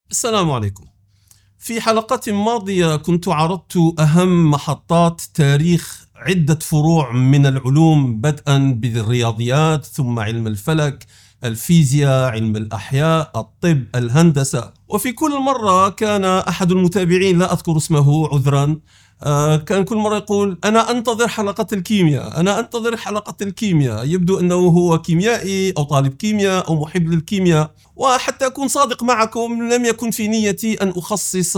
السلام عليكم. في حلقة ماضية كنت عرضت أهم محطات تاريخ عدة فروع من العلوم، بدءا بالرياضيات، ثم علم الفلك، الفيزياء، علم الأحياء، الطب، الهندسة. وفي كل مرة كان أحد المتابعين، لا أذكر اسمه عذرا، كان كل مرة يقول: أنا أنتظر حلقة الكيمياء، أنا أنتظر حلقة الكيمياء. يبدو أنه هو كيميائي أو طالب كيمياء أو محب للكيمياء. وحتى أكون صادق معكم، لم يكن في نيتي أن أخصص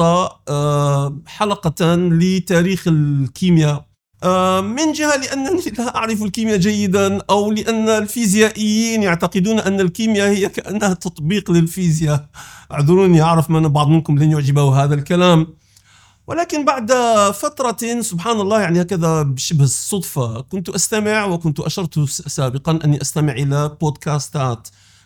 حلقة لتاريخ الكيمياء، من جهة لأنني لا أعرف الكيمياء جيدا، أو لأن الفيزيائيين يعتقدون أن الكيمياء هي كأنها تطبيق للفيزياء. اعذروني، أعرف من بعض منكم لن يعجبه هذا الكلام، ولكن بعد فترة سبحان الله، يعني هكذا بشبه الصدفة، كنت أستمع، وكنت أشرت سابقا أني أستمع إلى بودكاستات،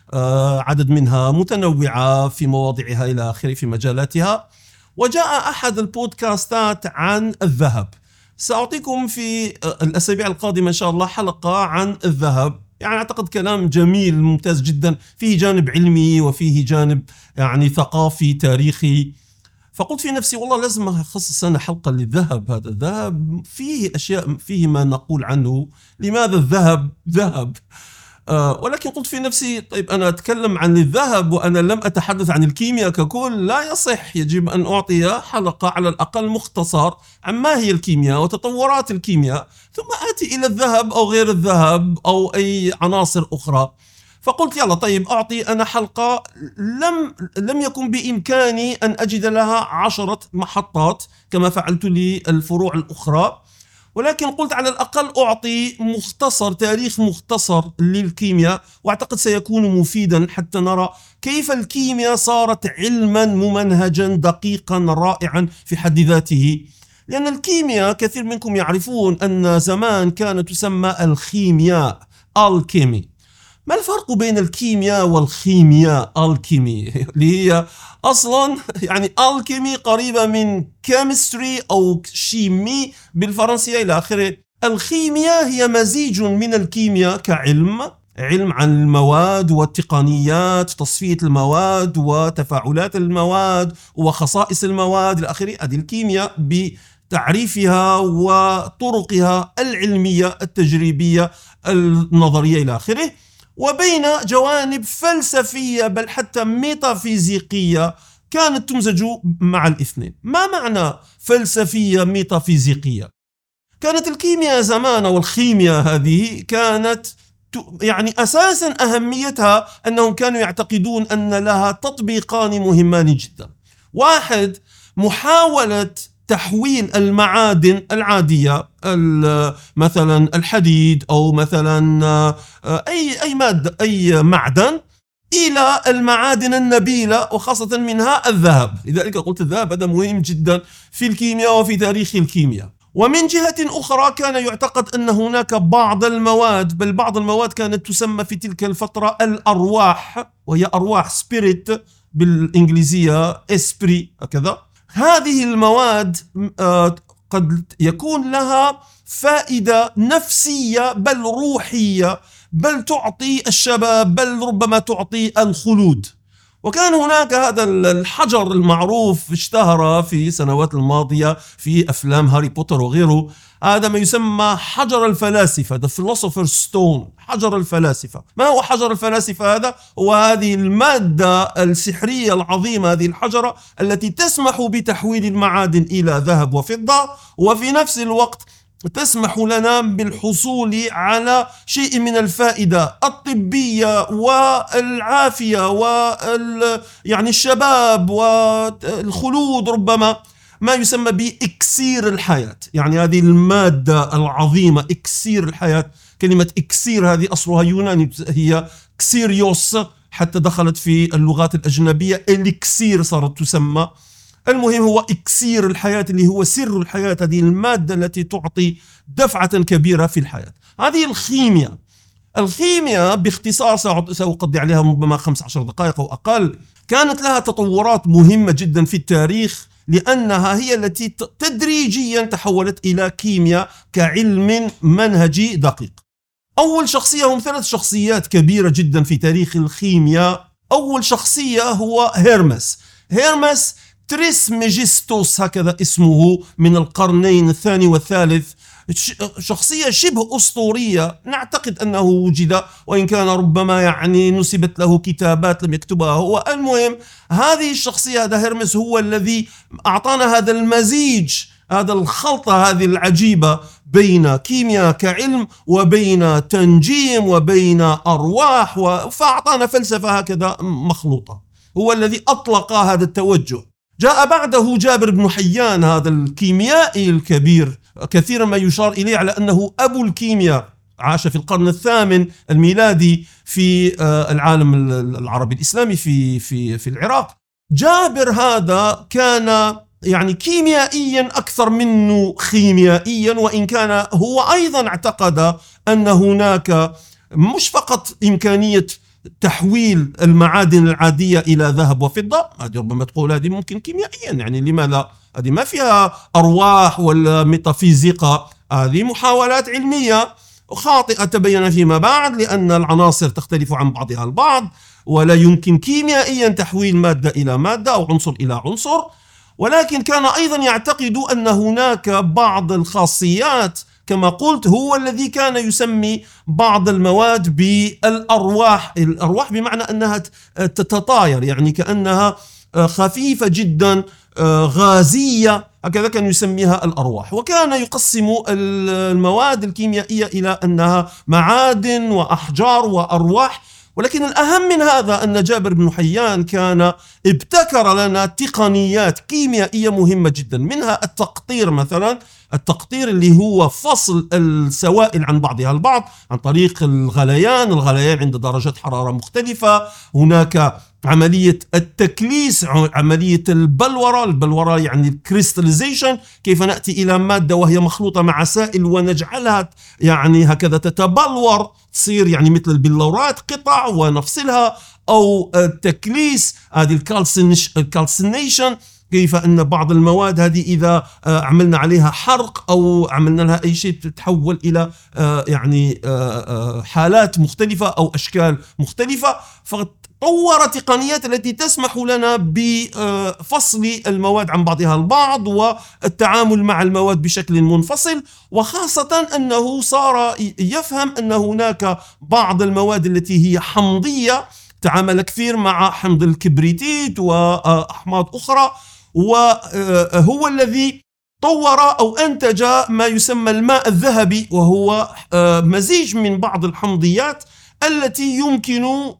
عدد منها متنوعة في مواضيعها إلى آخره في مجالاتها. وجاء أحد البودكاستات عن الذهب. سأعطيكم في الأسابيع القادمة إن شاء الله حلقة عن الذهب. يعني أعتقد كلام جميل ممتاز جدا، فيه جانب علمي وفيه جانب يعني ثقافي تاريخي. فقلت في نفسي والله لازم أخصص أنا حلقة للذهب. هذا الذهب فيه أشياء، فيه ما نقول عنه، لماذا الذهب ذهب؟ ولكن قلت في نفسي طيب أنا أتكلم عن الذهب وأنا لم أتحدث عن الكيمياء ككل، لا يصح. يجب أن أعطي حلقة على الأقل مختصر عن ما هي الكيمياء وتطورات الكيمياء، ثم آتي إلى الذهب أو غير الذهب أو أي عناصر أخرى. فقلت يلا طيب أعطي أنا حلقة. لم يكن بإمكاني أن أجد لها 10 محطات كما فعلت للفروع الأخرى، ولكن قلت على الأقل أعطي مختصر، تاريخ مختصر للكيمياء، وأعتقد سيكون مفيدا حتى نرى كيف الكيمياء صارت علما ممنهجا دقيقا رائعا في حد ذاته. لأن الكيمياء كثير منكم يعرفون أن زمان كانت تسمى الخيمياء، الكيمي. ما الفرق بين الكيمياء والخيمياء؟ الكيمي اللي هي أصلا يعني الكيمي قريبة من كيمستري أو شيمي بالفرنسية إلى آخره. الخيمياء هي مزيج من الكيمياء كعلم، علم عن المواد والتقنيات، تصفية المواد وتفاعلات المواد وخصائص المواد إلى آخره. هذه الكيمياء بتعريفها وطرقها العلمية التجريبية النظرية إلى آخره، وبين جوانب فلسفية بل حتى ميتافيزيقية كانت تمزج مع الاثنين. ما معنى فلسفية ميتافيزيقية؟ كانت الكيمياء زمان والخيمياء هذه كانت يعني أساسا أهميتها أنهم كانوا يعتقدون أن لها تطبيقان مهمان جدا. واحد، محاولة تحويل المعادن العادية، مثلا الحديد أو مثلا أي مادة، أي معدن، إلى المعادن النبيلة وخاصة منها الذهب. لذلك قلت الذهب هذا مهم جدا في الكيمياء وفي تاريخ الكيمياء. ومن جهة أخرى كان يعتقد أن هناك بعض المواد، بل بعض المواد كانت تسمى في تلك الفترة الأرواح، وهي أرواح سبيريت بالإنجليزية، إسبري هكذا. هذه المواد قد يكون لها فائدة نفسية بل روحية، بل تعطي الشباب، بل ربما تعطي الخلود. وكان هناك هذا الحجر المعروف اشتهر في السنوات الماضية في أفلام هاري بوتر وغيره، هذا ما يسمى حجر الفلاسفة، The Philosopher's Stone، حجر الفلاسفة. ما هو حجر الفلاسفة هذا؟ هو هذه المادة السحرية العظيمة، هذه الحجرة التي تسمح بتحويل المعادن إلى ذهب وفضة، وفي نفس الوقت تسمح لنا بالحصول على شيء من الفائدة الطبية والعافية يعني الشباب والخلود، ربما ما يسمى بإكسير الحياة. يعني هذه المادة العظيمة إكسير الحياة، كلمة إكسير هذه أصلها يوناني، هي كسيريوس، حتى دخلت في اللغات الأجنبية إليكسير صارت تسمى. المهم هو إكسير الحياة اللي هو سر الحياة، هذه المادة التي تعطي دفعة كبيرة في الحياة. هذه الخيمياء. الخيمياء باختصار سأقضي عليها ربما 15 دقائق أو أقل. كانت لها تطورات مهمة جدا في التاريخ، لأنها هي التي تدريجيا تحولت إلى كيمياء كعلم منهجي دقيق. أول شخصية، هم 3 شخصيات كبيرة جدا في تاريخ الخيمياء. أول شخصية هو هيرمس. هيرمس تريسميجستوس هكذا اسمه، من القرنين الثاني والثالث، شخصية شبه أسطورية، نعتقد أنه وجد، وإن كان ربما يعني نسبت له كتابات لم يكتبها هو. المهم هذه الشخصية، هذا هيرمس، هو الذي أعطانا هذا المزيج، هذا الخلطة هذه العجيبة بين كيمياء كعلم وبين تنجيم وبين أرواح، فأعطانا فلسفة هكذا مخلوطة. هو الذي أطلق هذا التوجه. جاء بعده جابر بن حيان، هذا الكيميائي الكبير، كثيرا ما يشار إليه على أنه أبو الكيمياء، عاش في القرن الثامن الميلادي في العالم العربي الإسلامي في العراق. جابر هذا كان يعني كيميائيا أكثر منه خيميائيا، وإن كان هو أيضا اعتقد أن هناك مش فقط إمكانية تحويل المعادن العادية إلى ذهب وفضة، هذه ربما تقول هذه ممكن كيميائيا، يعني لما لا، هذه ما فيها أرواح ولا ميتافيزيقا، هذه محاولات علمية خاطئة تبين فيما بعد، لأن العناصر تختلف عن بعضها البعض، ولا يمكن كيميائيا تحويل مادة إلى مادة أو عنصر إلى عنصر. ولكن كان أيضا يعتقد أن هناك بعض الخاصيات، كما قلت، هو الذي كان يسمي بعض المواد بالأرواح. الأرواح بمعنى أنها تتطاير، يعني كأنها خفيفة جدا، غازية، هكذا كان يسميها الأرواح. وكان يقسم المواد الكيميائية إلى أنها معادن وأحجار وأرواح. ولكن الأهم من هذا أن جابر بن حيان كان ابتكر لنا تقنيات كيميائية مهمة جدا، منها التقطير مثلا، التقطير اللي هو فصل السوائل عن بعضها البعض عن طريق الغليان عند درجات حرارة مختلفة. هناك عملية التكليس، عملية البلورة يعني الكريستاليزيشن، كيف نأتي إلى مادة وهي مخلوطة مع سائل ونجعلها يعني هكذا تتبلور، تصير يعني مثل البلورات قطع ونفصلها، أو التكليس، هذه الكالسينيشن، كيف أن بعض المواد هذه إذا عملنا عليها حرق أو عملنا لها أي شيء تتحول إلى يعني حالات مختلفة أو أشكال مختلفة. فطور تقنيات التي تسمح لنا بفصل المواد عن بعضها البعض والتعامل مع المواد بشكل منفصل، وخاصة أنه صار يفهم أن هناك بعض المواد التي هي حمضية، تعامل كثير مع حمض الكبريتيت وأحماض أخرى، وهو الذي طور أو أنتج ما يسمى الماء الذهبي، وهو مزيج من بعض الحمضيات التي يمكن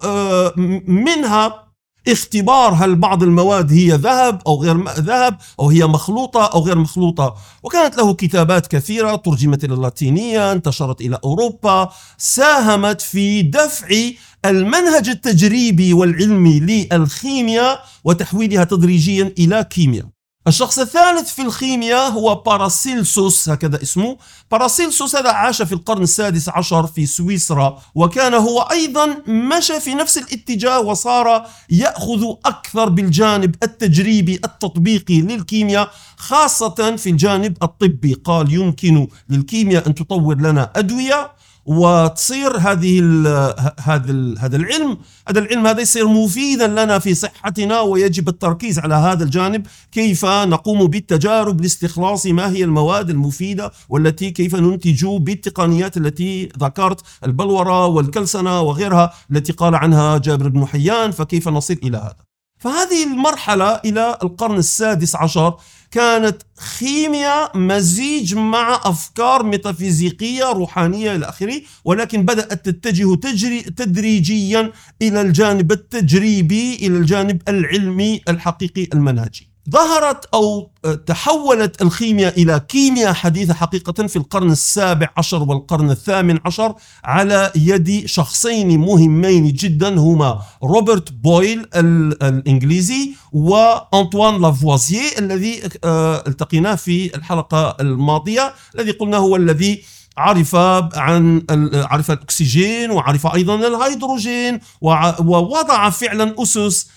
منها اختبار هل بعض المواد هي ذهب أو غير ذهب، أو هي مخلوطة أو غير مخلوطة. وكانت له كتابات كثيرة ترجمت إلى اللاتينية، انتشرت إلى أوروبا، ساهمت في دفع المنهج التجريبي والعلمي للخيمياء وتحويلها تدريجيا إلى كيمياء. الشخص الثالث في الخيمياء هو باراسيلسوس، هكذا اسمه. باراسيلسوس هذا عاش في القرن السادس عشر في سويسرا، وكان هو أيضا مشى في نفس الاتجاه وصار يأخذ أكثر بالجانب التجريبي التطبيقي للكيمياء، خاصة في الجانب الطبي. قال يمكن للكيمياء أن تطور لنا أدوية وتصير هذا العلم هذا يصير مفيدا لنا في صحتنا، ويجب التركيز على هذا الجانب، كيف نقوم بالتجارب لاستخلاص ما هي المواد المفيدة، والتي كيف ننتج بالتقنيات التي ذكرت، البلورة والكلسنة وغيرها التي قال عنها جابر بن حيان. فكيف نصل إلى هذا؟ فهذه المرحلة إلى القرن السادس عشر كانت خيمياء مزيج مع أفكار ميتافيزيقية روحانية إلى آخره، ولكن بدأت تتجه تدريجيا إلى الجانب التجريبي، إلى الجانب العلمي الحقيقي المنهجي. ظهرت أو تحولت الخيمياء إلى كيمياء حديثة حقيقة في القرن السابع عشر والقرن الثامن عشر على يد شخصين مهمين جدا، هما روبرت بويل الإنجليزي وأنطوان لافوازييه الذي التقيناه في الحلقة الماضية، الذي قلنا هو الذي عرف الأكسجين وعرف أيضا الهيدروجين، ووضع فعلا أسس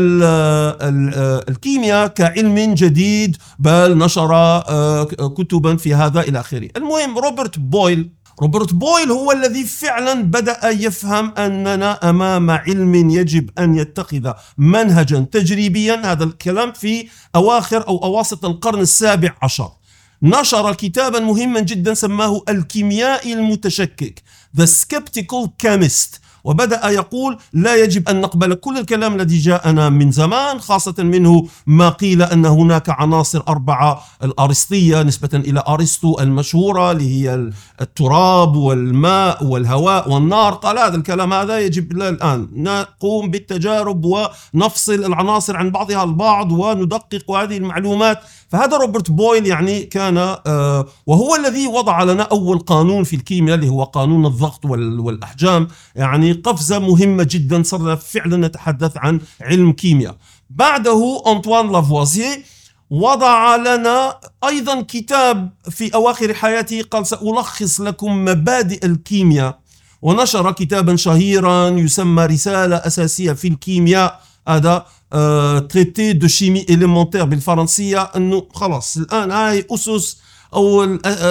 الكيمياء كعلم جديد، بل نشر كتبا في هذا إلى آخره. المهم روبرت بويل روبرت بويل هو الذي فعلا بدأ يفهم أننا أمام علم يجب أن يتخذ منهجا تجريبيا. هذا الكلام في أواخر أو أواسط القرن السابع عشر. نشر كتابا مهما جدا سماه الكيميائي المتشكك The Skeptical Chemist، وبدأ يقول لا يجب أن نقبل كل الكلام الذي جاءنا من زمان، خاصة منه ما قيل أن هناك عناصر 4 الأرسطية نسبة إلى أرسطو المشهورة، اللي هي التراب والماء والهواء والنار. قال هذا الكلام هذا يجب الآن نقوم بالتجارب ونفصل العناصر عن بعضها البعض وندقق هذه المعلومات. فهذا روبرت بويل يعني كان وهو الذي وضع لنا أول قانون في الكيمياء اللي هو قانون الضغط والأحجام. يعني قفزة مهمة جدا، صرنا فعلا نتحدث عن علم كيمياء. بعده أنطوان لافوازييه وضع لنا أيضا كتاب في أواخر حياته، قال سألخص لكم مبادئ الكيمياء، ونشر كتابا شهيرا يسمى رسالة أساسية في الكيمياء. هذا تريتي دو شيمي إليمونتير بالفرنسية. أنه خلاص الآن هاي أسس أو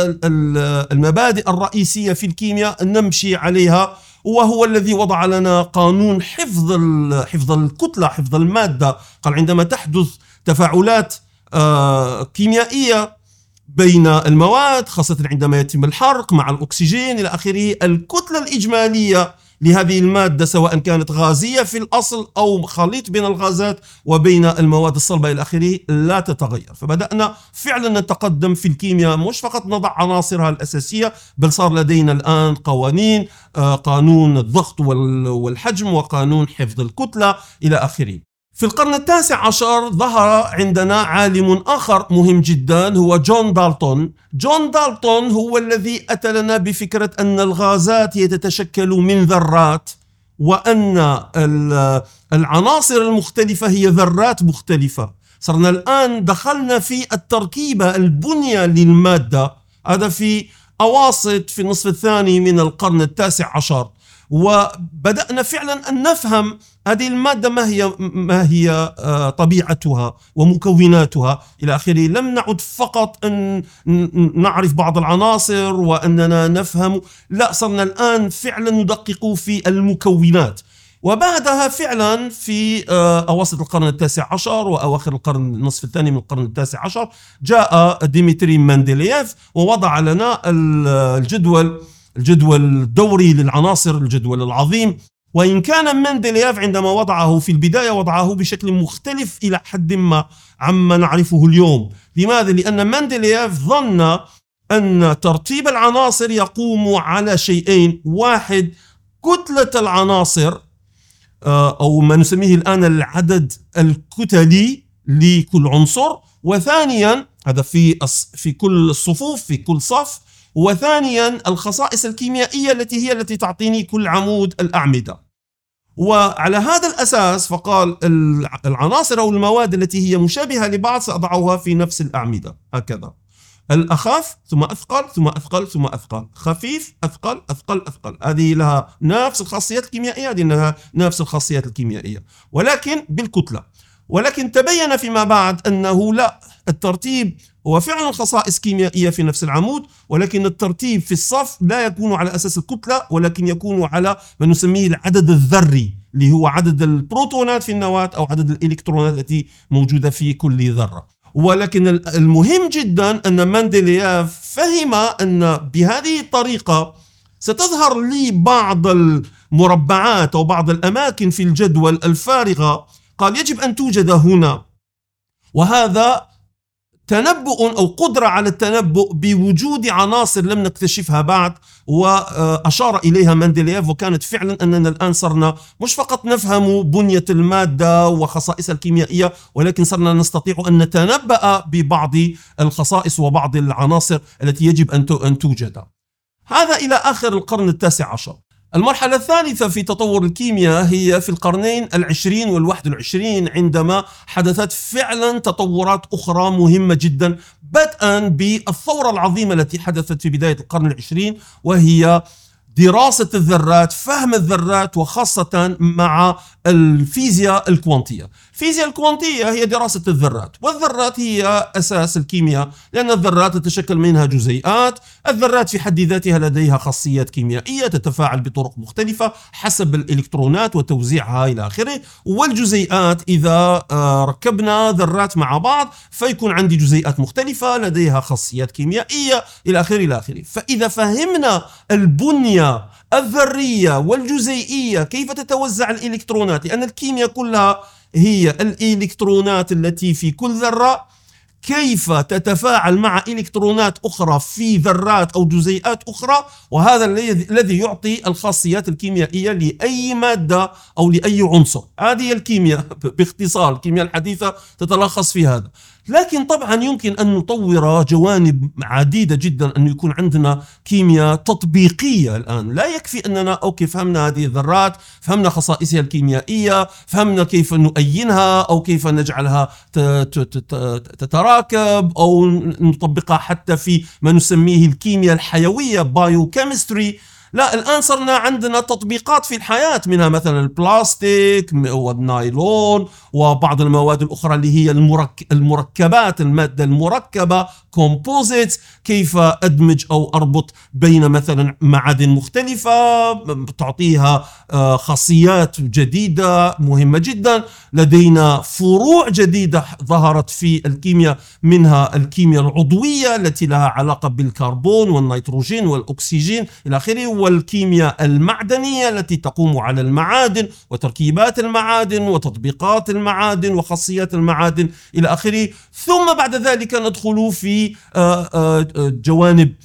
المبادئ الرئيسية في الكيمياء نمشي عليها. وهو الذي وضع لنا قانون حفظ الكتلة، حفظ المادة. قال عندما تحدث تفاعلات كيميائية بين المواد، خاصة عندما يتم الحرق مع الأكسجين إلى آخره، الكتلة الإجمالية لهذه المادة سواء كانت غازية في الأصل أو خليط بين الغازات وبين المواد الصلبة إلى آخره لا تتغير. فبدأنا فعلا نتقدم في الكيمياء، مش فقط نضع عناصرها الأساسية، بل صار لدينا الآن قوانين، قانون الضغط والحجم وقانون حفظ الكتلة إلى آخره. في القرن التاسع عشر ظهر عندنا عالم آخر مهم جدا هو جون دالتون. جون دالتون هو الذي أتى لنا بفكرة أن الغازات تتشكل من ذرات، وأن العناصر المختلفة هي ذرات مختلفة. صرنا الآن دخلنا في التركيبة، البنية للمادة. هذا في أواسط في النصف الثاني من القرن التاسع عشر، وبدأنا فعلا أن نفهم هذه المادة ما هي طبيعتها ومكوناتها إلى آخره. لم نعد فقط أن نعرف بعض العناصر وأننا نفهم، لا، صرنا الآن فعلا ندقق في المكونات. وبعدها فعلا في أواسط القرن التاسع عشر وأواخر النصف الثاني من القرن التاسع عشر جاء ديمتري مندلييف ووضع لنا الجدول الدوري للعناصر، الجدول العظيم. وإن كان مندلييف عندما وضعه في البداية وضعه بشكل مختلف إلى حد ما عما نعرفه اليوم. لماذا؟ لأن مندلييف ظن أن ترتيب العناصر يقوم على شيئين: واحد، كتلة العناصر أو ما نسميه الآن العدد الكتلي لكل عنصر، وثانيا هذا في كل الصفوف في كل صف، وثانيا الخصائص الكيميائية التي تعطيني كل عمود الأعمدة. وعلى هذا الأساس فقال العناصر أو المواد التي هي مشابهة لبعض سأضعها في نفس الأعمدة هكذا: الأخف ثم أثقل ثم أثقل ثم أثقل، خفيف أثقل أثقل أثقل. هذه لها نفس الخاصيات الكيميائية، هذه لها نفس الخاصيات الكيميائية ولكن بالكتلة. ولكن تبين فيما بعد أنه لا، الترتيب هو فعلا خصائص كيميائية في نفس العمود، ولكن الترتيب في الصف لا يكون على أساس الكتلة، ولكن يكون على ما نسميه العدد الذري، اللي هو عدد البروتونات في النواة أو عدد الإلكترونات التي موجودة في كل ذرة. ولكن المهم جدا أن مندلييف فهم أن بهذه الطريقة ستظهر لي بعض المربعات أو بعض الأماكن في الجدول الفارغة. قال يجب أن توجد هنا، وهذا تنبؤ أو قدرة على التنبؤ بوجود عناصر لم نكتشفها بعد. وأشار إليها مندلييف، وكانت فعلا أننا الآن صرنا مش فقط نفهم بنية المادة وخصائصها الكيميائية، ولكن صرنا نستطيع أن نتنبأ ببعض الخصائص وبعض العناصر التي يجب أن توجد. هذا إلى آخر القرن التاسع عشر. المرحلة الثالثة في تطور الكيمياء هي في القرنين العشرين والواحد والعشرين، عندما حدثت فعلا تطورات أخرى مهمة جدا، بدءا بالثورة العظيمة التي حدثت في بداية القرن العشرين، وهي دراسة الذرات، فهم الذرات، وخاصة مع الفيزياء الكوانتية. الفيزياء الكوانتية هي دراسة الذرات، والذرات هي أساس الكيمياء، لأن الذرات تتشكل منها جزيئات. الذرات في حد ذاتها لديها خاصيات كيميائية تتفاعل بطرق مختلفة حسب الإلكترونات وتوزيعها إلى آخره. والجزيئات إذا ركبنا ذرات مع بعض فيكون عندي جزيئات مختلفة لديها خاصيات كيميائية إلى آخره إلى آخره. فإذا فهمنا البنية الذرية والجزيئية كيف تتوزع الإلكترونات، لأن الكيمياء كلها هي الإلكترونات التي في كل ذرة كيف تتفاعل مع إلكترونات أخرى في ذرات أو جزيئات أخرى، وهذا الذي يعطي الخاصيات الكيميائية لأي مادة أو لأي عنصر. هذه الكيمياء باختصار، الكيمياء الحديثة تتلخص في هذا. لكن طبعا يمكن أن نطور جوانب عديدة جدا، أن يكون عندنا كيمياء تطبيقية. الآن لا يكفي أننا فهمنا هذه الذرات، فهمنا خصائصها الكيميائية، فهمنا كيف نؤينها أو كيف نجعلها تتراكب أو نطبقها حتى في ما نسميه الكيمياء الحيوية بايوكيمستري. لا، الآن صرنا عندنا تطبيقات في الحياة، منها مثلا البلاستيك والنايلون وبعض المواد الأخرى اللي هي المركبات، المادة المركبة composites، كيف أدمج أو أربط بين مثلا معادن مختلفة تعطيها خاصيات جديدة مهمة جدا. لدينا فروع جديدة ظهرت في الكيمياء، منها الكيمياء العضوية التي لها علاقة بالكربون والنيتروجين والأكسجين إلى آخره، والكيمياء المعدنية التي تقوم على المعادن وتركيبات المعادن وتطبيقات المعادن وخاصيات المعادن إلى آخره. ثم بعد ذلك ندخل في جوانب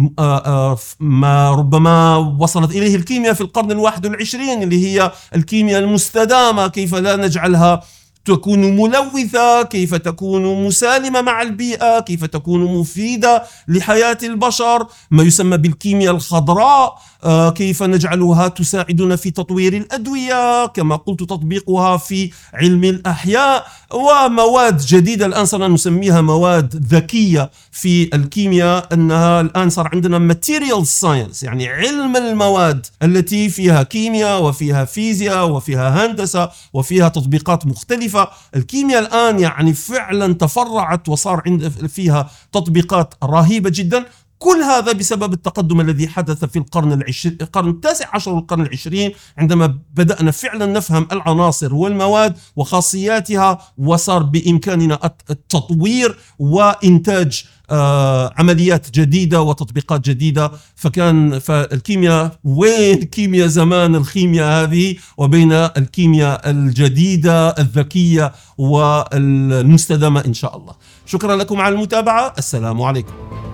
ما ربما وصلت إليه الكيمياء في القرن 21 اللي هي الكيمياء المستدامة، كيف لا نجعلها تكون ملوثة، كيف تكون مسالمة مع البيئة، كيف تكون مفيدة لحياة البشر، ما يسمى بالكيمياء الخضراء، كيف نجعلها تساعدنا في تطوير الأدوية، كما قلت تطبيقها في علم الأحياء، ومواد جديدة الآن صرنا نسميها مواد ذكية في الكيمياء، أنها الآن صار عندنا material science، يعني علم المواد التي فيها كيمياء وفيها فيزياء وفيها هندسة وفيها تطبيقات مختلفة. الكيمياء الآن يعني فعلا تفرعت وصار فيها تطبيقات رهيبة جدا. كل هذا بسبب التقدم الذي حدث في القرن التاسع عشر والقرن العشرين، عندما بدأنا فعلا نفهم العناصر والمواد وخاصياتها، وصار بإمكاننا التطوير وإنتاج عمليات جديدة وتطبيقات جديدة. فالكيمياء، وين كيمياء زمان الخيمياء هذه وبين الكيمياء الجديدة الذكية والمستدامة إن شاء الله. شكرا لكم على المتابعة. السلام عليكم.